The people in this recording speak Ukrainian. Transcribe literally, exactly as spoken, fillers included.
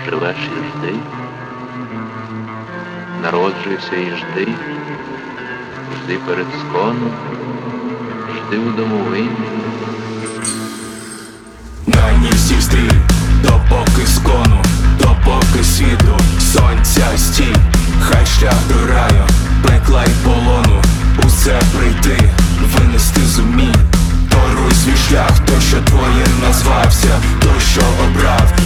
живеш і жди, народжуйся і жди, жди перед сконом, жди у домовині. На ній всі стрій, допоки скону, допоки світу, сонця стій, хай шлях до раю, пекла й полону, усе прийти, винести зумій. Торуй свій шлях, той, що твоїм назвався, той, що обрав